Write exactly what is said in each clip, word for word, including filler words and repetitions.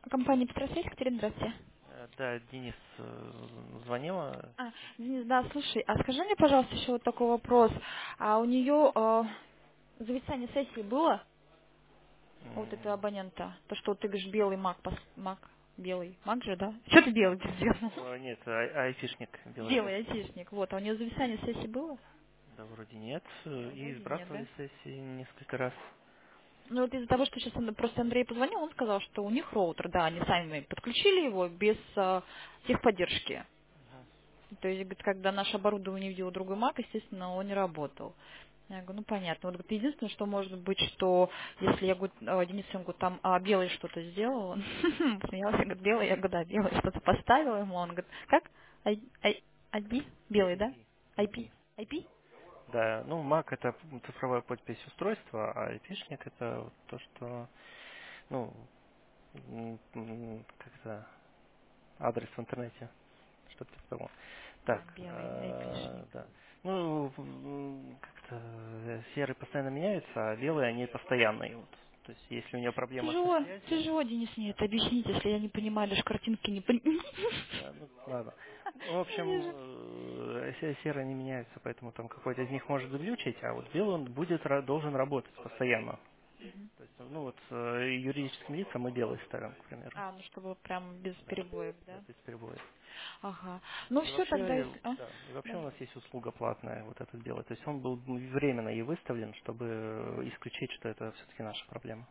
Компания Петросвязь, Катерина, здравствуйте. Э, Да, Денис э, звонила. А, Денис, да, слушай, а скажи мне, пожалуйста, еще вот такой вопрос. А у нее э, зависание сессии было? У вот этого М, абонента? То, что вот ты говоришь, белый маг, пос- маг, белый маг же, да? Что ты белый ты сделал? э, Нет, ай- айфишник белый. Белый айтишник, вот. А у нее зависание сессии было? Да, вроде нет. э, И Вроде нет, да? сбрасывали сессии несколько раз. Ну вот из-за того, что сейчас просто Андрей позвонил, он сказал, что у них роутер, да, они сами подключили его без э, техподдержки. То есть, говорит, когда наше оборудование видело другой Mac, естественно, он не работал. Я говорю, ну понятно. Вот говорит, единственное, что может быть, что если я говорю, э, Денис, я говорю, там а, белый что-то сделал, он смеялся, говорит, белый, я говорю, да, белый что-то поставила ему, он говорит, как? Ай, ай, ай пи? Белый, да? ай пи. ай пи? ай пи. ай пи? Да, ну Mac это цифровая подпись устройства, а айфишник это вот то, что, ну, м, м, как-то адрес в интернете, что-то типа того. А, Так, белый э, айпишник. да. Ну, м, как-то э, серые постоянно меняются, а белые они постоянные. Вот. То есть, если у нее проблема со Тяжело, связью, тяжело, Денис, мне да, это объяснить, если я не понимаю, даже картинки не понимаю. да, ну ладно. В общем, э, се- серые не меняются, поэтому там какой-то из них может заглючить, а вот белый он будет ра- должен работать постоянно. То есть, ну вот э, юридическим лицам мы белый ставим, к примеру. А, ну чтобы прям без Да, перебоев, да, да? без перебоев. Ага. Ну И все вообще, тогда, э, если... А? да, и вообще Да. у нас есть услуга платная, вот этот делать. То есть он был временно и выставлен, чтобы э, исключить, что это все-таки наша проблема.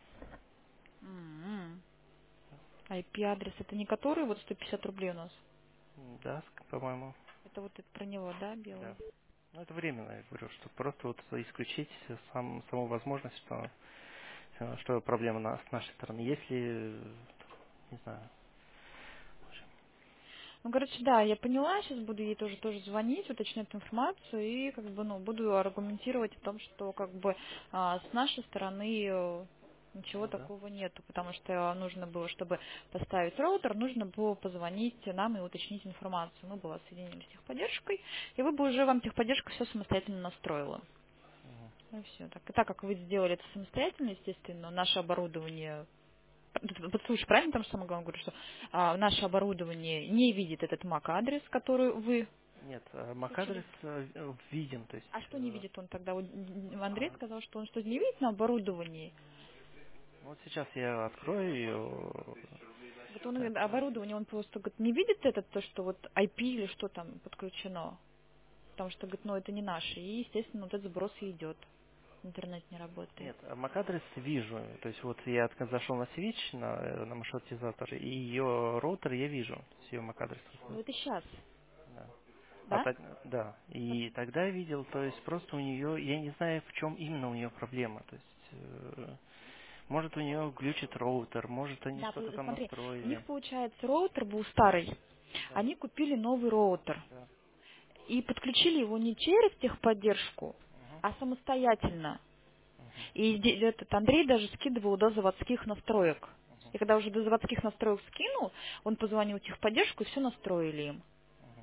М-м. ай пи-адрес, это не который вот сто пятьдесят рублей у нас? М, Да, ск- по-моему, Это вот это про него, да, да. белый? Ну, это временно, я говорю, что просто вот исключить сам, саму возможность, что, э, что проблема на, с нашей стороны. Если, э, не знаю, в общем, Ну, короче, да, я поняла, сейчас буду ей тоже тоже звонить, уточнять информацию и как бы, ну, буду аргументировать в том, что как бы а, с нашей стороны э, ничего ну да. такого нету, потому что нужно было, чтобы поставить роутер, нужно было позвонить нам и уточнить информацию. Мы была соединили с техподдержкой, и вы бы уже вам техподдержка все самостоятельно настроила. Мгм. Ну все. Так, и так как вы сделали это самостоятельно, естественно, наше оборудование. Послушай, правильно там самое главное говорю, что а, наше оборудование не видит этот мак-адрес, который вы Нет, э, включили. MAC-адрес э, э, виден, то есть, А что не э, видит он тогда? Вот м, Андрей а, сказал, что он что не видит на оборудовании. ну вот сейчас я открою ее. Вот он Так, говорит, э, оборудование, он просто говорит, не видит это, то, что вот ай пи или что там подключено. Потому что, говорит, ну это не наше. И, естественно, вот этот сброс и идет. Интернет не работает. нет, а MAC-адрес вижу. То есть вот я отк- зашел на свич, на, э, на маршрутизатор, и ее роутер я вижу. То есть ее MAC-адрес. Ну это сейчас, Да. А да? так, да. И тогда видел, то есть просто у нее, я не знаю, в чем именно у нее проблема. То есть, э, может у нее глючит роутер, может они Да, что-то по- там смотри, у них, настроили. получается, роутер был старый. Да, Они купили новый роутер. да. И подключили его не через техподдержку, Мгм, а самостоятельно. мгм, И де- этот Андрей даже скидывал до заводских настроек. мгм, И когда уже до заводских настроек скинул, он позвонил в техподдержку и все настроили им. мгм.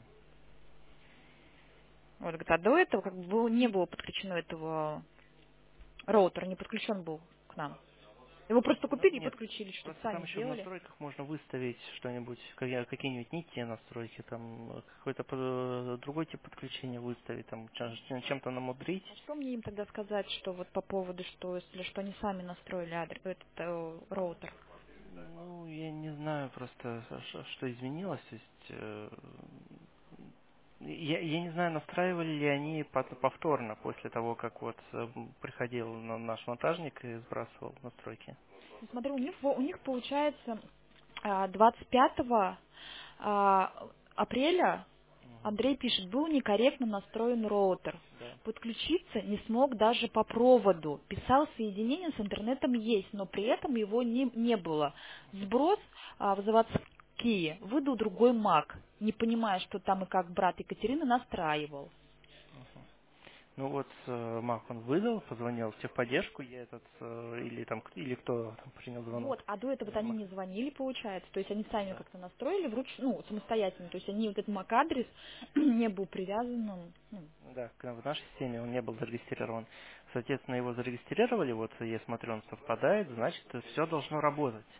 Вот, говорит, а до этого как бы было- не было подключено этого роутера, не подключен был к нам. Его просто Ну, купили и нет, подключили, чтобы просто там сами еще в сделали. настройках можно выставить что-нибудь, какие- какие-нибудь не те настройки, там э, какой-то под- другой тип подключения выставить, там чем- чем-то намудрить. А что мне им тогда сказать, что вот по поводу, что если что они сами настроили адрес, этот э, роутер? Ну, я не знаю просто, ш- что изменилось. То есть, э, я, я не знаю, настраивали ли они пот- повторно после того, как вот э, приходил на- наш монтажник и сбрасывал настройки. Ну, смотри, у них, во- у них получается а, двадцать пятого а, апреля Мгм. Андрей пишет, был некорректно настроен роутер. Да. Подключиться не смог даже по проводу. Писал, соединение с интернетом есть, но при этом его не, не было. Сброс а, в заводские выдал другой маг, не понимая, что там и как брат Екатерины настраивал. Ну вот э, Мак он выдал, позвонил в техподдержку, я этот, э, или там, к- или кто там принял звонок. Вот, а до этого Э, они Мак- не звонили, получается, то есть они сами Да. как-то настроили вруч, ну, самостоятельно, то есть они вот этот мак-адрес не был привязан, ну, Да, к- в нашей системе он не был зарегистрирован. Соответственно, его зарегистрировали, вот я смотрю, он совпадает, значит, все должно работать.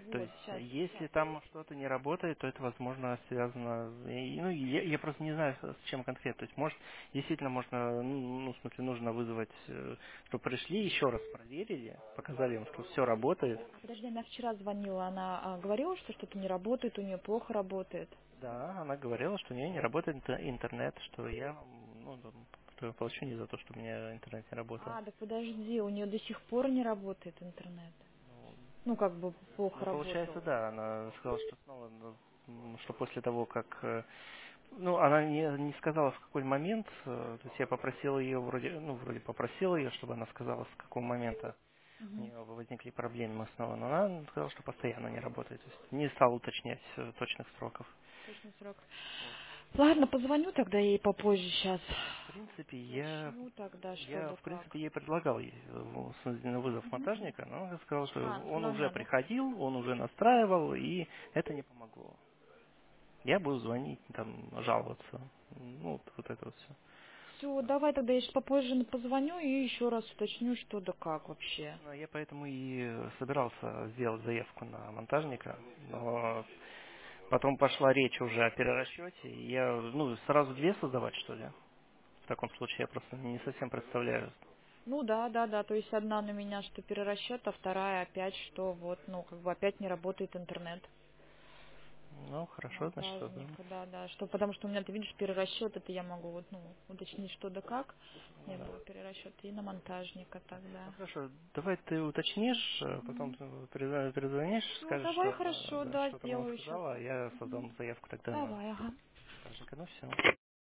То Вот, есть, сейчас. если там что-то не работает, то это, возможно, связано... и, Ну, я, я просто не знаю, с с чем конкретно. То есть, может, действительно можно, ну, ну, в смысле, нужно вызвать, э, чтобы пришли, еще раз проверили, показали им, что все работает. А подожди, она вчера звонила, она а, говорила, что что-то не работает, у нее плохо работает. Да, она говорила, что у нее не работает интер- интернет, что я, ну, там, что я получу не за то, что у меня интернет не работал. А, да подожди, у нее до сих пор не работает интернет. Ну, Ну, как бы плохо ну, получается, работал. да, она сказала, что снова, ну, м, что после того, как э, ну, она не, не сказала, в какой момент. э, То есть я попросил ее, вроде, ну, вроде попросил ее, чтобы она сказала, с какого момента у Угу. нее возникли проблемы снова. Но она сказала, что постоянно не работает. То есть не стал уточнять э, точных сроков. Точный срок. Вот. Ладно, позвоню тогда ей попозже сейчас. В принципе, я, Уточню тогда, что я да в как. принципе ей предлагал ей э, с- на вызов Мгм. монтажника, но он сказал, что А, она он сказала, уже нет, да? приходил, он уже настраивал, и это не помогло. Я буду звонить, там, жаловаться. Ну, вот, вот это вот все. Все, давай тогда я сейчас попозже позвоню и еще раз уточню, что да как вообще. Ну, я поэтому и собирался сделать заявку на монтажника, но потом пошла речь уже о перерасчете, и я, ну, сразу две создавать, что ли? В таком случае я просто не совсем представляю. Ну да, да, да, то есть одна на меня, что перерасчет, а вторая опять, что вот, ну, как бы опять не работает интернет. Ну, хорошо, значит, создаем. Монтажника, да, да. Что, потому что у меня, ты видишь, перерасчет, это я могу вот, ну, уточнить, что да как. Ну, Не да. было перерасчета и на монтажника Ну, тогда. хорошо, давай ты уточнишь, а потом ты перезвон- перезвонишь, Все, скажешь, давай, что она, хорошо, да, да, что там она сделаю сейчас. сказала, а я создам заявку тогда на Давай, ага. монтажника. Ну, все.